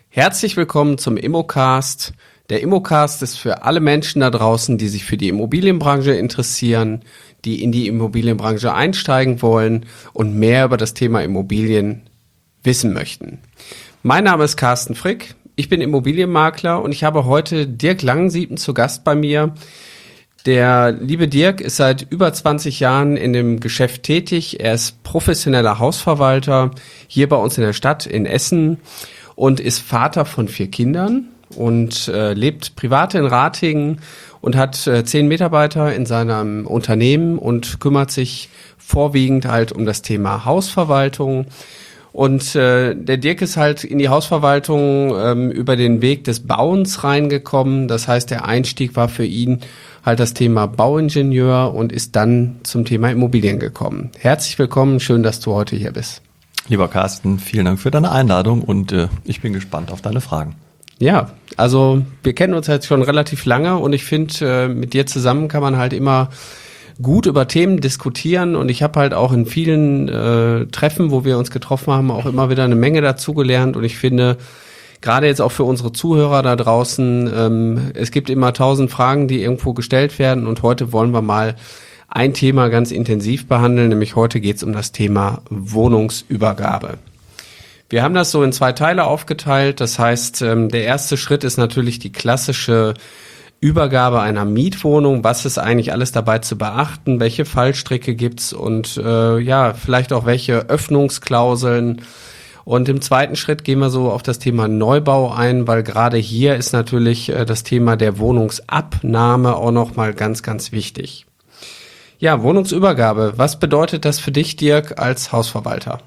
Herzlich willkommen zum Immocast. Der Immocast ist für alle Menschen da draußen, die sich für die Immobilienbranche interessieren, die in die Immobilienbranche einsteigen wollen und mehr über das Thema Immobilien wissen möchten. Mein Name ist Carsten Frick, ich bin Immobilienmakler und ich habe heute Dirk Langensieben zu Gast bei mir. Der liebe Dirk ist seit über 20 Jahren in dem Geschäft tätig. Er ist professioneller Hausverwalter hier bei uns in der Stadt in Essen und ist Vater von 4 Kindern und lebt privat in Ratingen und hat 10 Mitarbeiter in seinem Unternehmen und kümmert sich vorwiegend halt um das Thema Hausverwaltung. Und der Dirk ist halt in die Hausverwaltung über den Weg des Bauens reingekommen. Das heißt, der Einstieg war für ihn halt das Thema Bauingenieur und ist dann zum Thema Immobilien gekommen. Herzlich willkommen, schön, dass du heute hier bist. Lieber Carsten, vielen Dank für deine Einladung und ich bin gespannt auf deine Fragen. Ja, also wir kennen uns jetzt schon relativ lange und ich finde, mit dir zusammen kann man halt immer gut über Themen diskutieren und ich habe halt auch in vielen Treffen, wo wir uns getroffen haben, auch immer wieder eine Menge dazugelernt und ich finde, gerade jetzt auch für unsere Zuhörer da draußen, es gibt immer 1000 Fragen, die irgendwo gestellt werden und heute wollen wir mal ein Thema ganz intensiv behandeln, nämlich heute geht es um das Thema Wohnungsübergabe. Wir haben das so in 2 Teile aufgeteilt, das heißt, der erste Schritt ist natürlich die klassische Übergabe einer Mietwohnung. Was ist eigentlich alles dabei zu beachten? Welche Fallstricke gibt's und vielleicht auch welche Öffnungsklauseln? Und im zweiten Schritt gehen wir so auf das Thema Neubau ein, weil gerade hier ist natürlich das Thema der Wohnungsabnahme auch nochmal ganz, ganz wichtig. Ja, Wohnungsübergabe. Was bedeutet das für dich, Dirk, als Hausverwalter?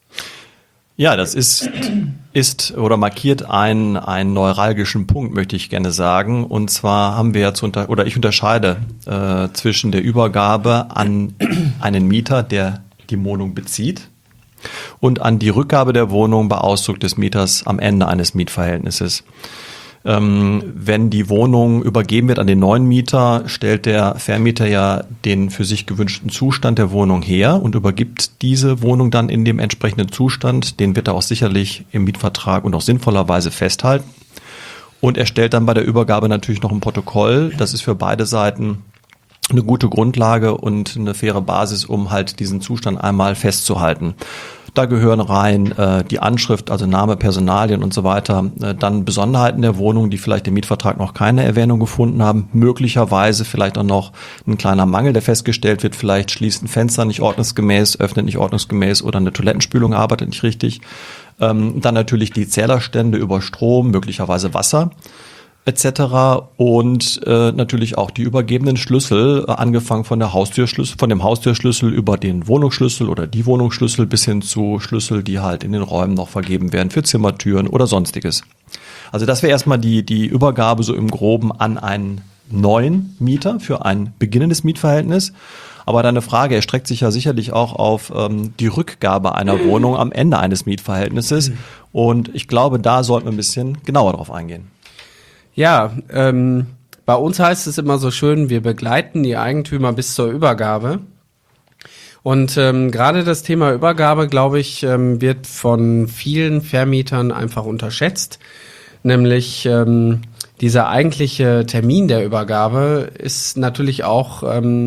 Ja, das ist oder markiert einen neuralgischen Punkt, möchte ich gerne sagen. Und zwar haben wir ich unterscheide zwischen der Übergabe an einen Mieter, der die Wohnung bezieht, und an die Rückgabe der Wohnung bei Ausdruck des Mieters am Ende eines Mietverhältnisses. Wenn die Wohnung übergeben wird an den neuen Mieter, stellt der Vermieter ja den für sich gewünschten Zustand der Wohnung her und übergibt diese Wohnung dann in dem entsprechenden Zustand. Den wird er auch sicherlich im Mietvertrag und auch sinnvollerweise festhalten. Und er stellt dann bei der Übergabe natürlich noch ein Protokoll. Das ist für beide Seiten eine gute Grundlage und eine faire Basis, um halt diesen Zustand einmal festzuhalten. Da gehören rein die Anschrift, also Name, Personalien und so weiter, dann Besonderheiten der Wohnung, die vielleicht im Mietvertrag noch keine Erwähnung gefunden haben, möglicherweise vielleicht auch noch ein kleiner Mangel, der festgestellt wird, vielleicht schließt ein Fenster nicht ordnungsgemäß, öffnet nicht ordnungsgemäß oder eine Toilettenspülung arbeitet nicht richtig. Dann natürlich die Zählerstände über Strom, möglicherweise Wasser etc. und natürlich auch die übergebenen Schlüssel, angefangen von dem Haustürschlüssel über den Wohnungsschlüssel oder die Wohnungsschlüssel bis hin zu Schlüssel, die halt in den Räumen noch vergeben werden für Zimmertüren oder sonstiges. Also das wäre erstmal die Übergabe so im Groben an einen neuen Mieter für ein beginnendes Mietverhältnis. Aber deine Frage erstreckt sich ja sicherlich auch auf die Rückgabe einer Wohnung am Ende eines Mietverhältnisses und ich glaube, da sollten wir ein bisschen genauer drauf eingehen. Ja, bei uns heißt es immer so schön, wir begleiten die Eigentümer bis zur Übergabe. Und gerade das Thema Übergabe, glaube ich, wird von vielen Vermietern einfach unterschätzt. Nämlich dieser eigentliche Termin der Übergabe ist natürlich auch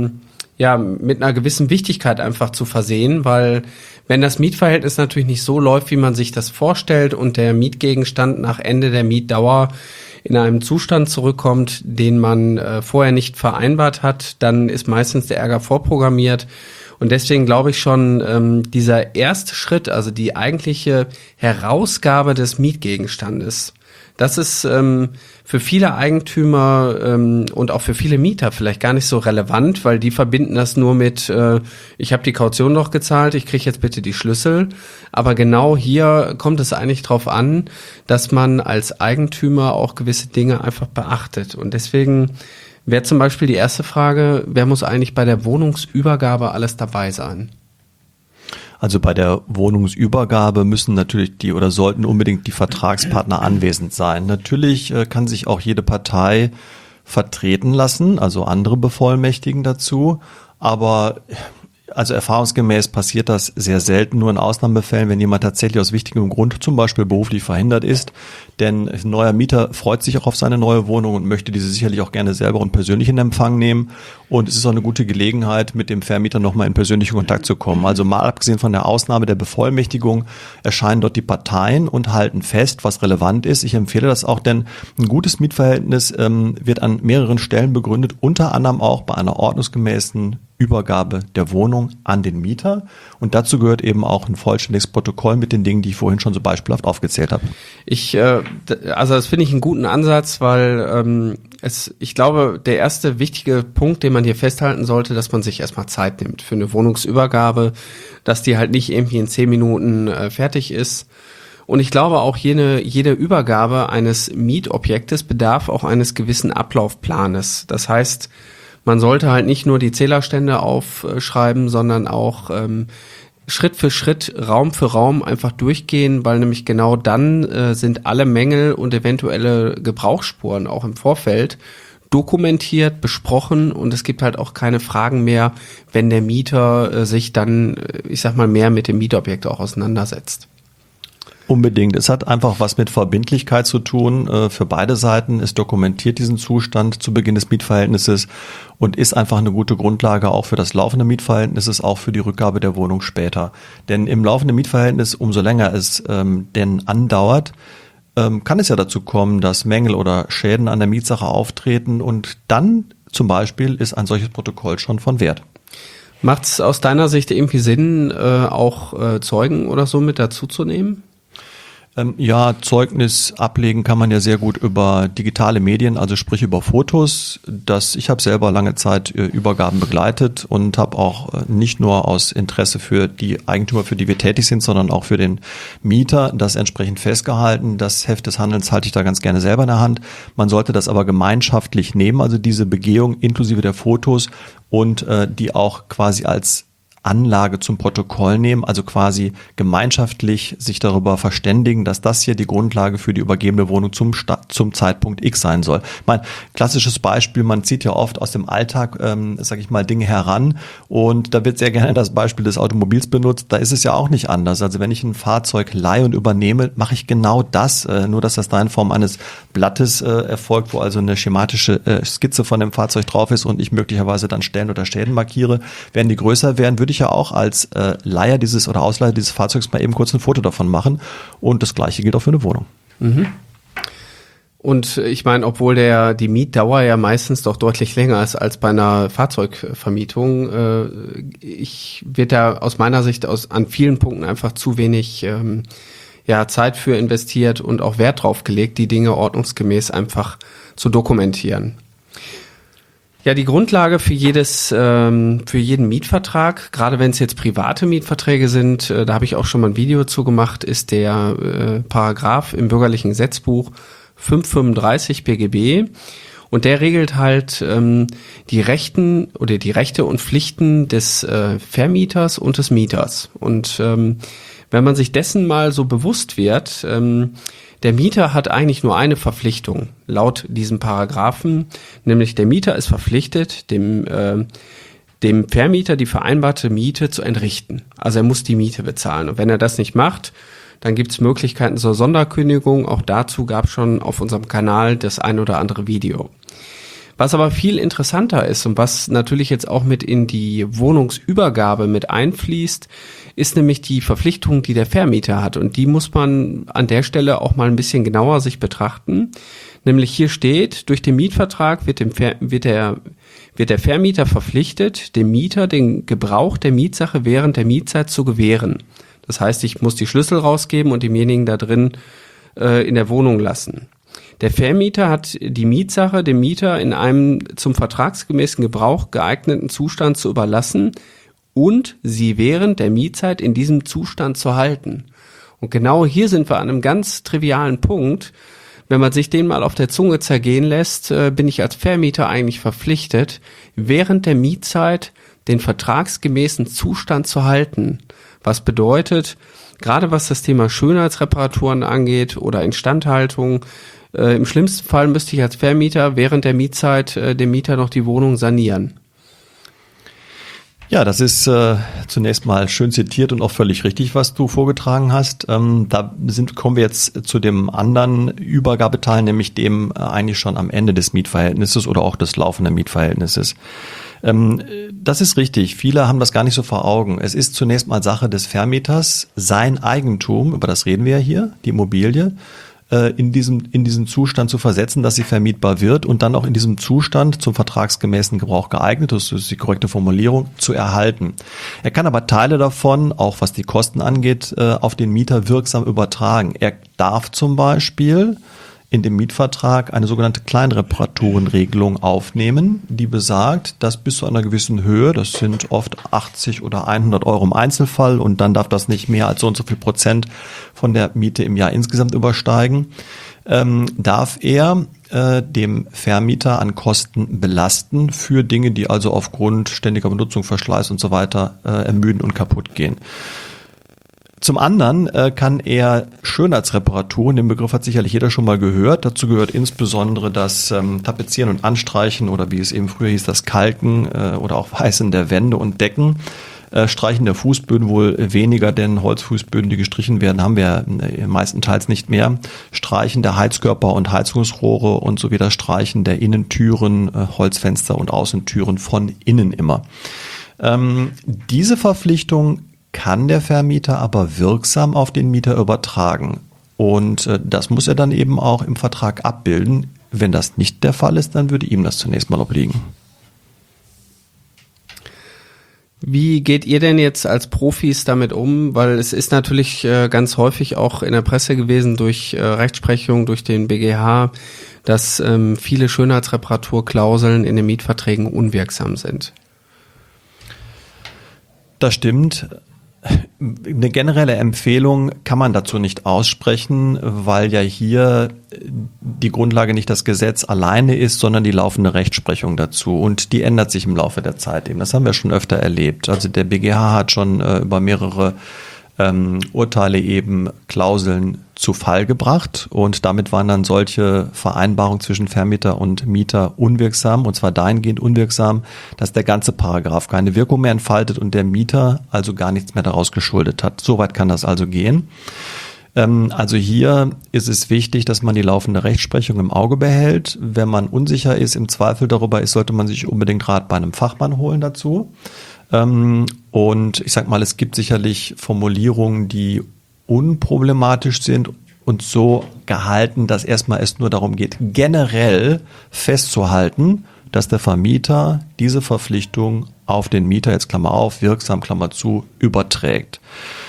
mit einer gewissen Wichtigkeit einfach zu versehen, weil wenn das Mietverhältnis natürlich nicht so läuft, wie man sich das vorstellt und der Mietgegenstand nach Ende der Mietdauer in einem Zustand zurückkommt, den man vorher nicht vereinbart hat, dann ist meistens der Ärger vorprogrammiert. Und deswegen glaube ich schon, dieser erste Schritt, also die eigentliche Herausgabe des Mietgegenstandes, das ist für viele Eigentümer und auch für viele Mieter vielleicht gar nicht so relevant, weil die verbinden das nur mit, ich habe die Kaution doch gezahlt, ich kriege jetzt bitte die Schlüssel. Aber genau hier kommt es eigentlich drauf an, dass man als Eigentümer auch gewisse Dinge einfach beachtet. Und deswegen wäre zum Beispiel die erste Frage, wer muss eigentlich bei der Wohnungsübergabe alles dabei sein? Also bei der Wohnungsübergabe müssen natürlich sollten unbedingt die Vertragspartner anwesend sein. Natürlich kann sich auch jede Partei vertreten lassen, also andere bevollmächtigen dazu. Aber Also erfahrungsgemäß passiert das sehr selten, nur in Ausnahmefällen, wenn jemand tatsächlich aus wichtigem Grund, zum Beispiel beruflich verhindert ist. Denn ein neuer Mieter freut sich auch auf seine neue Wohnung und möchte diese sicherlich auch gerne selber und persönlich in Empfang nehmen. Und es ist auch eine gute Gelegenheit, mit dem Vermieter nochmal in persönlichen Kontakt zu kommen. Also mal abgesehen von der Ausnahme der Bevollmächtigung erscheinen dort die Parteien und halten fest, was relevant ist. Ich empfehle das auch, denn ein gutes Mietverhältnis wird an mehreren Stellen begründet, unter anderem auch bei einer ordnungsgemäßen Übergabe der Wohnung an den Mieter. Und dazu gehört eben auch ein vollständiges Protokoll mit den Dingen, die ich vorhin schon so beispielhaft aufgezählt habe. Also das finde ich einen guten Ansatz, weil ich glaube, der erste wichtige Punkt, den man hier festhalten sollte, dass man sich erstmal Zeit nimmt für eine Wohnungsübergabe, dass die halt nicht irgendwie in 10 Minuten fertig ist. Und ich glaube auch, jede Übergabe eines Mietobjektes bedarf auch eines gewissen Ablaufplanes. Das heißt, man sollte halt nicht nur die Zählerstände aufschreiben, sondern auch Schritt für Schritt, Raum für Raum einfach durchgehen, weil nämlich genau dann sind alle Mängel und eventuelle Gebrauchsspuren auch im Vorfeld dokumentiert, besprochen und es gibt halt auch keine Fragen mehr, wenn der Mieter sich dann, ich sag mal, mehr mit dem Mietobjekt auch auseinandersetzt. Unbedingt. Es hat einfach was mit Verbindlichkeit zu tun für beide Seiten. Es dokumentiert diesen Zustand zu Beginn des Mietverhältnisses und ist einfach eine gute Grundlage auch für das laufende Mietverhältnis, auch für die Rückgabe der Wohnung später. Denn im laufenden Mietverhältnis, umso länger es denn andauert, kann es ja dazu kommen, dass Mängel oder Schäden an der Mietsache auftreten und dann zum Beispiel ist ein solches Protokoll schon von Wert. Macht es aus deiner Sicht irgendwie Sinn, auch Zeugen oder so mit dazuzunehmen? Ja, Zeugnis ablegen kann man ja sehr gut über digitale Medien, also sprich über Fotos. Ich habe selber lange Zeit Übergaben begleitet und habe auch nicht nur aus Interesse für die Eigentümer, für die wir tätig sind, sondern auch für den Mieter das entsprechend festgehalten. Das Heft des Handelns halte ich da ganz gerne selber in der Hand. Man sollte das aber gemeinschaftlich nehmen, also diese Begehung inklusive der Fotos und die auch quasi als Anlage zum Protokoll nehmen, also quasi gemeinschaftlich sich darüber verständigen, dass das hier die Grundlage für die übergebene Wohnung zum Zeitpunkt X sein soll. Mein klassisches Beispiel, man zieht ja oft aus dem Alltag, sage ich mal, Dinge heran und da wird sehr gerne das Beispiel des Automobils benutzt, da ist es ja auch nicht anders. Also wenn ich ein Fahrzeug leihe und übernehme, mache ich genau das, nur dass das da in Form eines Blattes erfolgt, wo also eine schematische Skizze von dem Fahrzeug drauf ist und ich möglicherweise dann Stellen oder Schäden markiere. Werden die größer werden, würde ich ja auch als Leiher oder Ausleiher dieses Fahrzeugs mal eben kurz ein Foto davon machen. Und das Gleiche gilt auch für eine Wohnung. Mhm. Und ich meine, obwohl die Mietdauer ja meistens doch deutlich länger ist als bei einer Fahrzeugvermietung, wird da aus meiner Sicht an vielen Punkten einfach zu wenig Zeit für investiert und auch Wert drauf gelegt, die Dinge ordnungsgemäß einfach zu dokumentieren. Ja, die Grundlage für jeden Mietvertrag, gerade wenn es jetzt private Mietverträge sind, da habe ich auch schon mal ein Video zu gemacht, ist der Paragraph im bürgerlichen Gesetzbuch 535 BGB und der regelt halt die Rechte und Pflichten des Vermieters und des Mieters. Und wenn man sich dessen mal so bewusst wird, der Mieter hat eigentlich nur eine Verpflichtung laut diesem Paragraphen, nämlich der Mieter ist verpflichtet, dem Vermieter die vereinbarte Miete zu entrichten. Also er muss die Miete bezahlen. Und wenn er das nicht macht, dann gibt es Möglichkeiten zur Sonderkündigung. Auch dazu gab es schon auf unserem Kanal das ein oder andere Video. Was aber viel interessanter ist und was natürlich jetzt auch mit in die Wohnungsübergabe mit einfließt, ist nämlich die Verpflichtung, die der Vermieter hat. Und die muss man an der Stelle auch mal ein bisschen genauer sich betrachten. Nämlich hier steht, durch den Mietvertrag wird der Vermieter verpflichtet, dem Mieter den Gebrauch der Mietsache während der Mietzeit zu gewähren. Das heißt, ich muss die Schlüssel rausgeben und demjenigen da drin in der Wohnung lassen. Der Vermieter hat die Mietsache dem Mieter in einem zum vertragsgemäßen Gebrauch geeigneten Zustand zu überlassen und sie während der Mietzeit in diesem Zustand zu halten. Und genau hier sind wir an einem ganz trivialen Punkt. Wenn man sich den mal auf der Zunge zergehen lässt, bin ich als Vermieter eigentlich verpflichtet, während der Mietzeit den vertragsgemäßen Zustand zu halten. Was bedeutet, gerade was das Thema Schönheitsreparaturen angeht oder Instandhaltung, im schlimmsten Fall müsste ich als Vermieter während der Mietzeit dem Mieter noch die Wohnung sanieren. Ja, das ist zunächst mal schön zitiert und auch völlig richtig, was du vorgetragen hast. Kommen wir jetzt zu dem anderen Übergabeteil, nämlich dem eigentlich schon am Ende des Mietverhältnisses oder auch des laufenden Mietverhältnisses. Das ist richtig. Viele haben das gar nicht so vor Augen. Es ist zunächst mal Sache des Vermieters, sein Eigentum, über das reden wir ja hier, die Immobilie, in diesen Zustand zu versetzen, dass sie vermietbar wird und dann auch in diesem Zustand zum vertragsgemäßen Gebrauch geeignet, das ist die korrekte Formulierung, zu erhalten. Er kann aber Teile davon, auch was die Kosten angeht, auf den Mieter wirksam übertragen. Er darf zum Beispiel in dem Mietvertrag eine sogenannte Kleinreparaturenregelung aufnehmen, die besagt, dass bis zu einer gewissen Höhe, das sind oft 80 oder 100 Euro im Einzelfall und dann darf das nicht mehr als so und so viel Prozent von der Miete im Jahr insgesamt übersteigen, darf er dem Vermieter an Kosten belasten für Dinge, die also aufgrund ständiger Benutzung, Verschleiß und so weiter ermüden und kaputt gehen. Zum anderen kann er Schönheitsreparaturen, den Begriff hat sicherlich jeder schon mal gehört, dazu gehört insbesondere das Tapezieren und Anstreichen oder wie es eben früher hieß, das Kalken oder auch Weißen der Wände und Decken. Streichen der Fußböden wohl weniger, denn Holzfußböden, die gestrichen werden, haben wir meistenteils nicht mehr. Streichen der Heizkörper und Heizungsrohre und sowie das Streichen der Innentüren, Holzfenster und Außentüren von innen immer. Diese Verpflichtung kann der Vermieter aber wirksam auf den Mieter übertragen. Und das muss er dann eben auch im Vertrag abbilden. Wenn das nicht der Fall ist, dann würde ihm das zunächst mal obliegen. Wie geht ihr denn jetzt als Profis damit um? Weil es ist natürlich ganz häufig auch in der Presse gewesen durch Rechtsprechung, durch den BGH, dass viele Schönheitsreparaturklauseln in den Mietverträgen unwirksam sind. Das stimmt. Eine generelle Empfehlung kann man dazu nicht aussprechen, weil ja hier die Grundlage nicht das Gesetz alleine ist, sondern die laufende Rechtsprechung dazu. Und die ändert sich im Laufe der Zeit eben. Das haben wir schon öfter erlebt. Also der BGH hat schon über mehrere Urteile eben Klauseln zu Fall gebracht und damit waren dann solche Vereinbarungen zwischen Vermieter und Mieter unwirksam und zwar dahingehend unwirksam, dass der ganze Paragraph keine Wirkung mehr entfaltet und der Mieter also gar nichts mehr daraus geschuldet hat. Soweit kann das also gehen. Also hier ist es wichtig, dass man die laufende Rechtsprechung im Auge behält. Wenn man unsicher ist, im Zweifel darüber ist, sollte man sich unbedingt Rat bei einem Fachmann holen dazu. Und ich sag mal, es gibt sicherlich Formulierungen, die unproblematisch sind und so gehalten, dass erstmal es nur darum geht, generell festzuhalten, dass der Vermieter diese Verpflichtung auf den Mieter, jetzt Klammer auf, wirksam, Klammer zu, überträgt.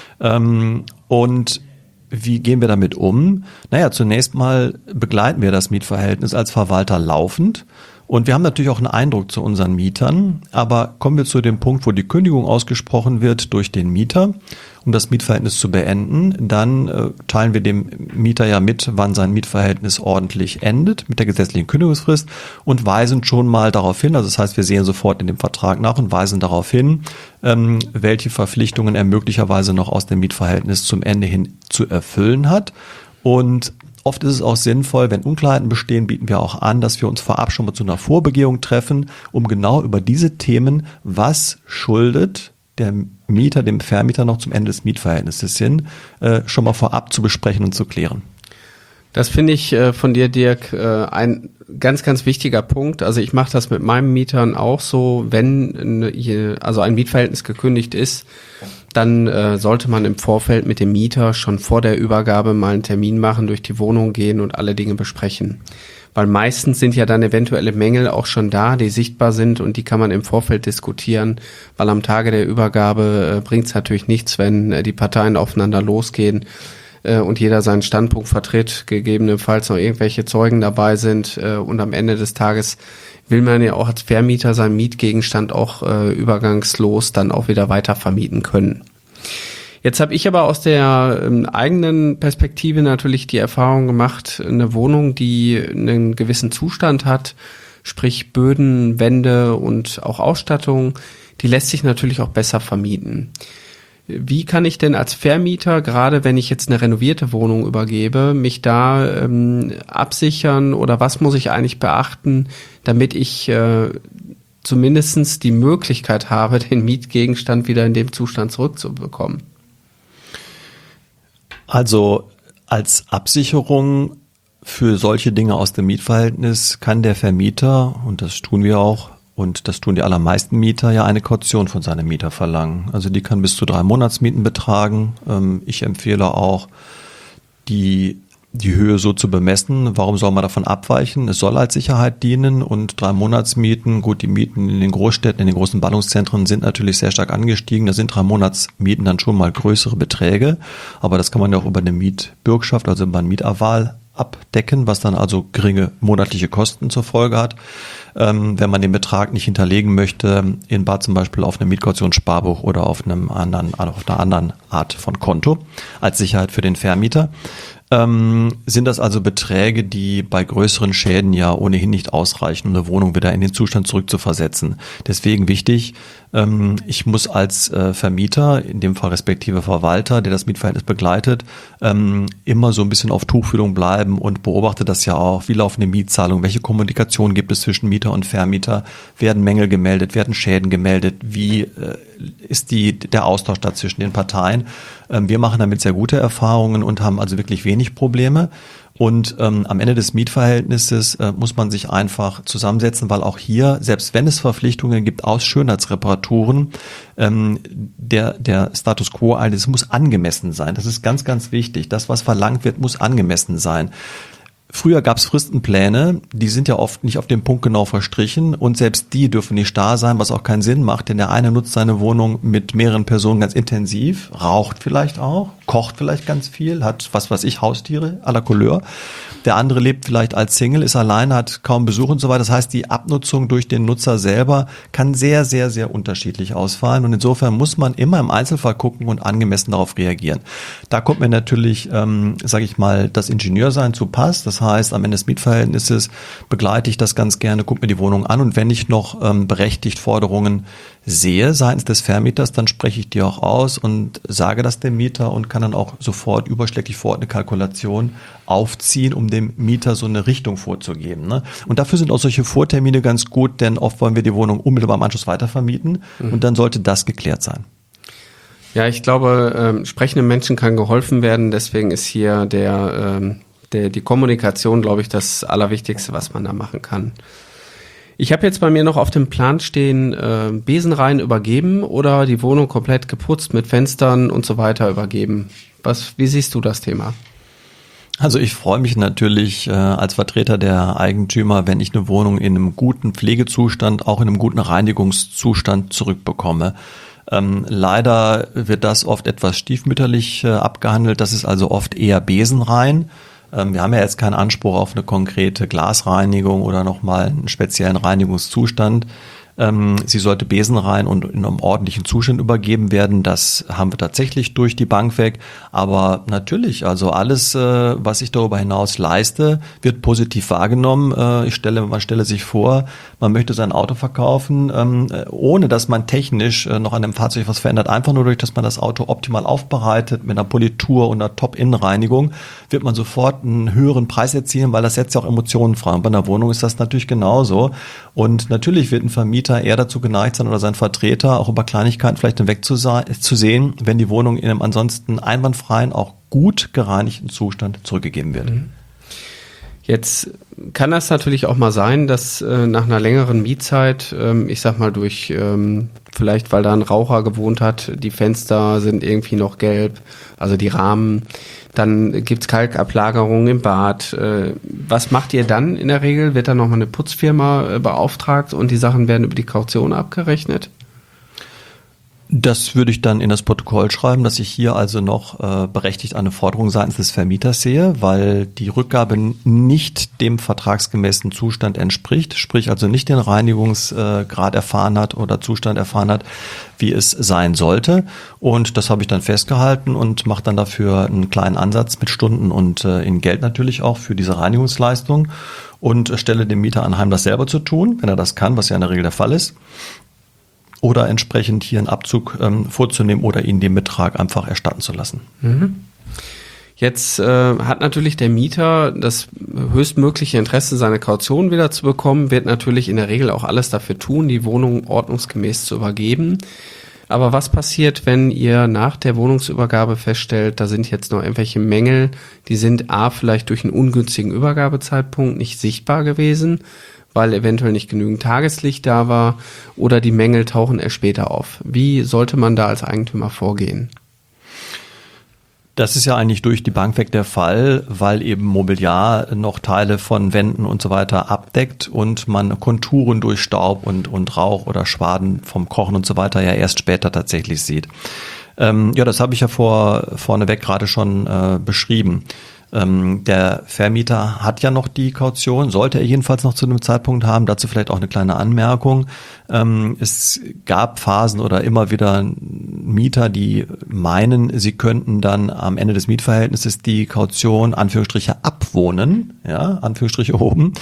Und wie gehen wir damit um? Naja, zunächst mal begleiten wir das Mietverhältnis als Verwalter laufend. Und wir haben natürlich auch einen Eindruck zu unseren Mietern, aber kommen wir zu dem Punkt, wo die Kündigung ausgesprochen wird durch den Mieter, um das Mietverhältnis zu beenden, dann teilen wir dem Mieter ja mit, wann sein Mietverhältnis ordentlich endet, mit der gesetzlichen Kündigungsfrist und weisen schon mal darauf hin, also das heißt, wir sehen sofort in dem Vertrag nach und weisen darauf hin, welche Verpflichtungen er möglicherweise noch aus dem Mietverhältnis zum Ende hin zu erfüllen hat. Und oft ist es auch sinnvoll, wenn Unklarheiten bestehen, bieten wir auch an, dass wir uns vorab schon mal zu einer Vorbegehung treffen, um genau über diese Themen, was schuldet der Mieter dem Vermieter noch zum Ende des Mietverhältnisses hin, schon mal vorab zu besprechen und zu klären. Das finde ich von dir, Dirk, ein ganz, ganz wichtiger Punkt. Also ich mache das mit meinen Mietern auch so, wenn ein Mietverhältnis gekündigt ist, dann sollte man im Vorfeld mit dem Mieter schon vor der Übergabe mal einen Termin machen, durch die Wohnung gehen und alle Dinge besprechen. Weil meistens sind ja dann eventuelle Mängel auch schon da, die sichtbar sind und die kann man im Vorfeld diskutieren, weil am Tage der Übergabe bringt es natürlich nichts, wenn die Parteien aufeinander losgehen und jeder seinen Standpunkt vertritt, gegebenenfalls noch irgendwelche Zeugen dabei sind und am Ende des Tages will man ja auch als Vermieter seinen Mietgegenstand auch übergangslos dann auch wieder weiter vermieten können. Jetzt habe ich aber aus der eigenen Perspektive natürlich die Erfahrung gemacht, eine Wohnung, die einen gewissen Zustand hat, sprich Böden, Wände und auch Ausstattung, die lässt sich natürlich auch besser vermieten. Wie kann ich denn als Vermieter, gerade wenn ich jetzt eine renovierte Wohnung übergebe, mich da absichern oder was muss ich eigentlich beachten, damit ich zumindestens die Möglichkeit habe, den Mietgegenstand wieder in dem Zustand zurückzubekommen? Also als Absicherung für solche Dinge aus dem Mietverhältnis kann der Vermieter, und das tun wir auch, und das tun die allermeisten Mieter, ja eine Kaution von seinem Mieter verlangen. Also die kann bis zu 3 Monatsmieten betragen. Ich empfehle auch, die Höhe so zu bemessen. Warum soll man davon abweichen? Es soll als Sicherheit dienen und 3 Monatsmieten, gut, die Mieten in den Großstädten, in den großen Ballungszentren sind natürlich sehr stark angestiegen. Da sind 3 Monatsmieten dann schon mal größere Beträge. Aber das kann man ja auch über eine Mietbürgschaft, also über ein Mieterwahl abdecken, was dann also geringe monatliche Kosten zur Folge hat. Wenn man den Betrag nicht hinterlegen möchte, in Bar zum Beispiel auf einem Mietkautionsssparbuch oder auf einer anderen Art von Konto als Sicherheit für den Vermieter, sind das also Beträge, die bei größeren Schäden ja ohnehin nicht ausreichen, um eine Wohnung wieder in den Zustand zurückzuversetzen. Deswegen wichtig, ich muss als Vermieter, in dem Fall respektive Verwalter, der das Mietverhältnis begleitet, immer so ein bisschen auf Tuchfühlung bleiben und beobachte das ja auch. Wie laufen die Mietzahlungen? Welche Kommunikation gibt es zwischen Mieter und Vermieter? Werden Mängel gemeldet? Werden Schäden gemeldet? Wie ist der Austausch da zwischen den Parteien? Wir machen damit sehr gute Erfahrungen und haben also wirklich wenig Probleme. Und am Ende des Mietverhältnisses muss man sich einfach zusammensetzen, weil auch hier, selbst wenn es Verpflichtungen gibt aus Schönheitsreparaturen, der Status quo, das muss angemessen sein. Das ist ganz, ganz wichtig. Das, was verlangt wird, muss angemessen sein. Früher gab es Fristenpläne, die sind ja oft nicht auf den Punkt genau verstrichen und selbst die dürfen nicht starr sein, was auch keinen Sinn macht, denn der eine nutzt seine Wohnung mit mehreren Personen ganz intensiv, raucht vielleicht auch, kocht vielleicht ganz viel, hat was weiß ich, Haustiere à la Couleur. Der andere lebt vielleicht als Single, ist alleine, hat kaum Besuch und so weiter. Das heißt, die Abnutzung durch den Nutzer selber kann sehr, sehr, sehr unterschiedlich ausfallen und insofern muss man immer im Einzelfall gucken und angemessen darauf reagieren. Da kommt mir natürlich, sage ich mal, das Ingenieursein zu Pass. Das heißt, am Ende des Mietverhältnisses begleite ich das ganz gerne, gucke mir die Wohnung an und wenn ich noch berechtigt Forderungen sehe seitens des Vermieters, dann spreche ich die auch aus und sage das dem Mieter und kann dann auch sofort überschläglich vor Ort eine Kalkulation aufziehen, um dem Mieter so eine Richtung vorzugeben. Ne? Und dafür sind auch solche Vortermine ganz gut, denn oft wollen wir die Wohnung unmittelbar im Anschluss weitervermieten und dann sollte das geklärt sein. Ja, ich glaube, sprechenden Menschen kann geholfen werden, deswegen ist hier die Kommunikation, glaube ich, das Allerwichtigste, was man da machen kann. Ich habe jetzt bei mir noch auf dem Plan stehen, Besenreihen übergeben oder die Wohnung komplett geputzt mit Fenstern und so weiter übergeben. Wie siehst du das Thema? Also ich freue mich natürlich als Vertreter der Eigentümer, wenn ich eine Wohnung in einem guten Pflegezustand, auch in einem guten Reinigungszustand zurückbekomme. Leider wird das oft etwas stiefmütterlich abgehandelt. Das ist also oft eher Besenreihen. Wir haben ja jetzt keinen Anspruch auf eine konkrete Glasreinigung oder nochmal einen speziellen Reinigungszustand. Sie sollte besenrein und in einem ordentlichen Zustand übergeben werden. Das haben wir tatsächlich durch die Bank weg. Aber natürlich, also alles, was ich darüber hinaus leiste, wird positiv wahrgenommen. Man stelle sich vor, man möchte sein Auto verkaufen, ohne dass man technisch noch an dem Fahrzeug was verändert. Einfach nur durch, dass man das Auto optimal aufbereitet, mit einer Politur und einer Top-Innenreinigung, wird man sofort einen höheren Preis erzielen, weil das setzt ja auch Emotionen frei. Und bei einer Wohnung ist das natürlich genauso. Und natürlich wird ein Vermieter eher dazu geneigt sein oder sein Vertreter auch über Kleinigkeiten vielleicht hinwegzusehen, wenn die Wohnung in einem ansonsten einwandfreien, auch gut gereinigten Zustand zurückgegeben wird. Jetzt kann das natürlich auch mal sein, dass nach einer längeren Mietzeit, ich sag mal durch, vielleicht weil da ein Raucher gewohnt hat, die Fenster sind irgendwie noch gelb, also die Rahmen, dann gibt's Kalkablagerungen im Bad. Was macht ihr dann in der Regel? Wird dann nochmal eine Putzfirma beauftragt und die Sachen werden über die Kaution abgerechnet? Das würde ich dann in das Protokoll schreiben, dass ich hier also noch berechtigt eine Forderung seitens des Vermieters sehe, weil die Rückgabe nicht dem vertragsgemäßen Zustand entspricht, sprich also nicht den Reinigungsgrad erfahren hat oder Zustand erfahren hat, wie es sein sollte. Und das habe ich dann festgehalten und mache dann dafür einen kleinen Ansatz mit Stunden und in Geld natürlich auch für diese Reinigungsleistung und stelle dem Mieter anheim, das selber zu tun, wenn er das kann, was ja in der Regel der Fall ist. Oder entsprechend hier einen Abzug vorzunehmen oder ihnen den Betrag einfach erstatten zu lassen. Jetzt hat natürlich der Mieter das höchstmögliche Interesse, seine Kaution wieder zu bekommen, wird natürlich in der Regel auch alles dafür tun, die Wohnung ordnungsgemäß zu übergeben. Aber was passiert, wenn ihr nach der Wohnungsübergabe feststellt, da sind jetzt noch irgendwelche Mängel, die sind vielleicht durch einen ungünstigen Übergabezeitpunkt nicht sichtbar gewesen, weil eventuell nicht genügend Tageslicht da war, oder die Mängel tauchen erst später auf. Wie sollte man da als Eigentümer vorgehen? Das ist ja eigentlich durch die Bank weg der Fall, weil eben Mobiliar noch Teile von Wänden und so weiter abdeckt und man Konturen durch Staub und Rauch oder Schwaden vom Kochen und so weiter ja erst später tatsächlich sieht. Ja, das habe ich ja vorneweg gerade schon beschrieben. Der Vermieter hat ja noch die Kaution, sollte er jedenfalls noch zu einem Zeitpunkt haben. Dazu vielleicht auch eine kleine Anmerkung. Es gab Phasen oder immer wieder Mieter, die meinen, sie könnten dann am Ende des Mietverhältnisses die Kaution, Anführungsstriche, abwohnen, ja, Anführungsstriche oben.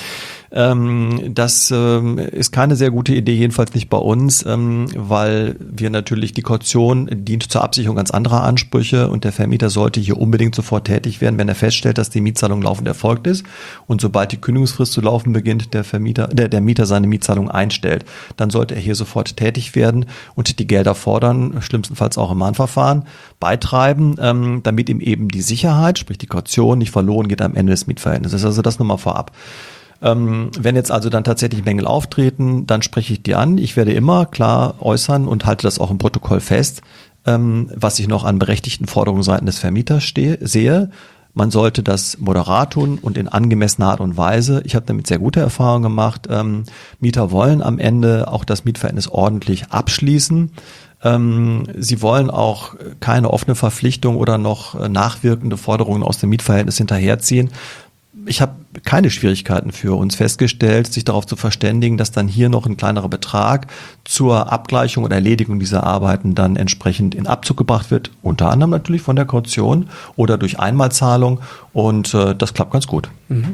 Das ist keine sehr gute Idee, jedenfalls nicht bei uns, weil wir natürlich, die Kaution dient zur Absicherung ganz anderer Ansprüche und der Vermieter sollte hier unbedingt sofort tätig werden, wenn er feststellt, dass die Mietzahlung laufend erfolgt ist, und sobald die Kündigungsfrist zu laufen beginnt, der Mieter seine Mietzahlung einstellt, dann sollte er hier sofort tätig werden und die Gelder fordern, schlimmstenfalls auch im Mahnverfahren beitreiben, damit ihm eben die Sicherheit, sprich die Kaution, nicht verloren geht am Ende des Mietverhältnisses. Also das nur mal vorab. Wenn jetzt also dann tatsächlich Mängel auftreten, dann spreche ich die an. Ich werde immer klar äußern und halte das auch im Protokoll fest, was ich noch an berechtigten Forderungen seitens des Vermieters sehe. Man sollte das moderat tun und in angemessener Art und Weise. Ich habe damit sehr gute Erfahrungen gemacht. Mieter wollen am Ende auch das Mietverhältnis ordentlich abschließen. Sie wollen auch keine offene Verpflichtung oder noch nachwirkende Forderungen aus dem Mietverhältnis hinterherziehen. Ich habe keine Schwierigkeiten für uns festgestellt, sich darauf zu verständigen, dass dann hier noch ein kleinerer Betrag zur Abgleichung oder Erledigung dieser Arbeiten dann entsprechend in Abzug gebracht wird. Unter anderem natürlich von der Kaution oder durch Einmalzahlung, und das klappt ganz gut.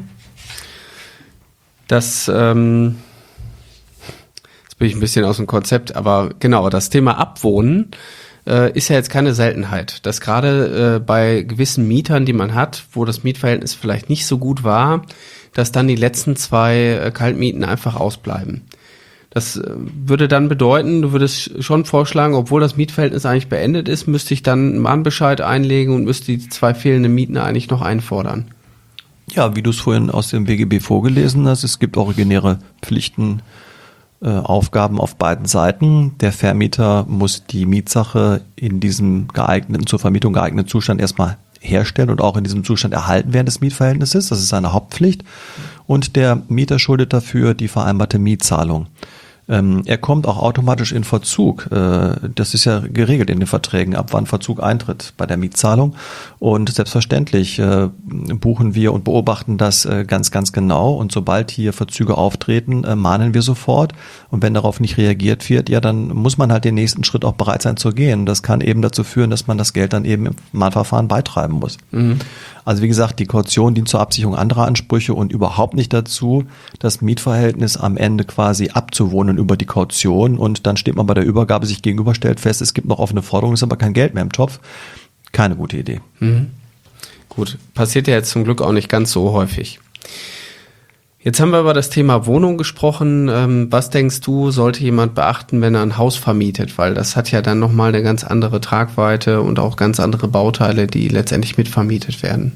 Das jetzt bin ich ein bisschen aus dem Konzept, aber genau, das Thema Abwohnen ist ja jetzt keine Seltenheit, dass gerade bei gewissen Mietern, die man hat, wo das Mietverhältnis vielleicht nicht so gut war, dass dann die letzten 2 Kaltmieten einfach ausbleiben. Das würde dann bedeuten, du würdest schon vorschlagen, obwohl das Mietverhältnis eigentlich beendet ist, müsste ich dann einen Mahnbescheid einlegen und müsste die 2 fehlenden Mieten eigentlich noch einfordern. Ja, wie du es vorhin aus dem BGB vorgelesen hast, es gibt originäre Pflichten, Aufgaben auf beiden Seiten. Der Vermieter muss die Mietsache in diesem zur Vermietung geeigneten Zustand erstmal herstellen und auch in diesem Zustand erhalten während des Mietverhältnisses. Das ist seine Hauptpflicht. Und der Mieter schuldet dafür die vereinbarte Mietzahlung. Er kommt auch automatisch in Verzug. Das ist ja geregelt in den Verträgen, ab wann Verzug eintritt bei der Mietzahlung. Und selbstverständlich buchen wir und beobachten das ganz, ganz genau. Und sobald hier Verzüge auftreten, mahnen wir sofort. Und wenn darauf nicht reagiert wird, ja, dann muss man halt den nächsten Schritt auch bereit sein zu gehen. Das kann eben dazu führen, dass man das Geld dann eben im Mahnverfahren beitreiben muss. Mhm. Also wie gesagt, die Kaution dient zur Absicherung anderer Ansprüche und überhaupt nicht dazu, das Mietverhältnis am Ende quasi abzuwohnen über die Kaution, und dann steht man bei der Übergabe sich gegenüber, stellt fest, es gibt noch offene Forderungen, ist aber kein Geld mehr im Topf. Keine gute Idee. Mhm. Gut, passiert ja jetzt zum Glück auch nicht ganz so häufig. Jetzt haben wir über das Thema Wohnung gesprochen. Was denkst du, sollte jemand beachten, wenn er ein Haus vermietet? Weil das hat ja dann nochmal eine ganz andere Tragweite und auch ganz andere Bauteile, die letztendlich mitvermietet werden.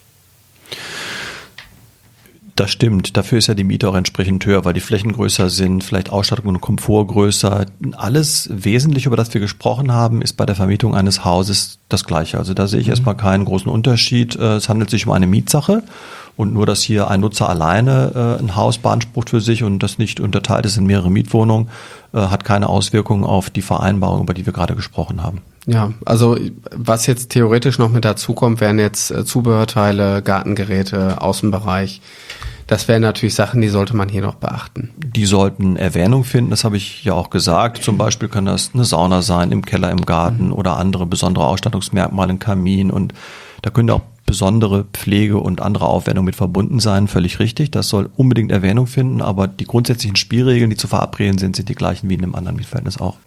Das stimmt. Dafür ist ja die Miete auch entsprechend höher, weil die Flächen größer sind, vielleicht Ausstattung und Komfort größer. Alles Wesentliche, über das wir gesprochen haben, ist bei der Vermietung eines Hauses das Gleiche. Also da sehe ich erstmal keinen großen Unterschied. Es handelt sich um eine Mietsache. Und nur, dass hier ein Nutzer alleine ein Haus beansprucht für sich und das nicht unterteilt ist in mehrere Mietwohnungen, hat keine Auswirkungen auf die Vereinbarung, über die wir gerade gesprochen haben. Ja, also was jetzt theoretisch noch mit dazukommt, wären jetzt Zubehörteile, Gartengeräte, Außenbereich. Das wären natürlich Sachen, die sollte man hier noch beachten. Die sollten Erwähnung finden, das habe ich ja auch gesagt. Zum Beispiel kann das eine Sauna sein im Keller, im Garten oder andere besondere Ausstattungsmerkmale, ein Kamin. Und da können auch besondere Pflege und andere Aufwendungen mit verbunden sein, völlig richtig. Das soll unbedingt Erwähnung finden, aber die grundsätzlichen Spielregeln, die zu verabreden sind, sind die gleichen wie in einem anderen Mietverhältnis auch.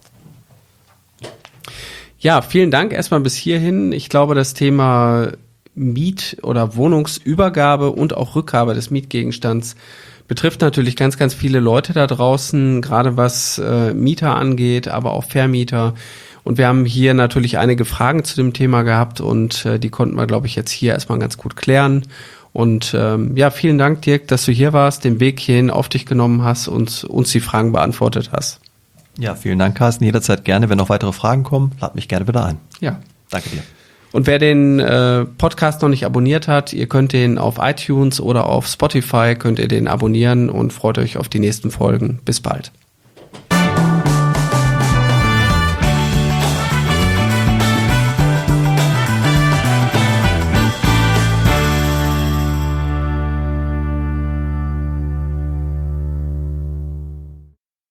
Miet- oder Wohnungsübergabe und auch Rückgabe des Mietgegenstands betrifft natürlich ganz, ganz viele Leute da draußen, gerade was Mieter angeht, aber auch Vermieter. Und wir haben hier natürlich einige Fragen zu dem Thema gehabt und die konnten wir, glaube ich, jetzt hier erstmal ganz gut klären. Und ja, vielen Dank, Dirk, dass du hier warst, den Weg hierhin auf dich genommen hast und uns die Fragen beantwortet hast. Ja, vielen Dank, Carsten. Jederzeit gerne. Wenn noch weitere Fragen kommen, lad mich gerne wieder ein. Ja. Danke dir. Und wer den Podcast noch nicht abonniert hat, ihr könnt den auf iTunes oder auf Spotify, könnt ihr den abonnieren und freut euch auf die nächsten Folgen. Bis bald.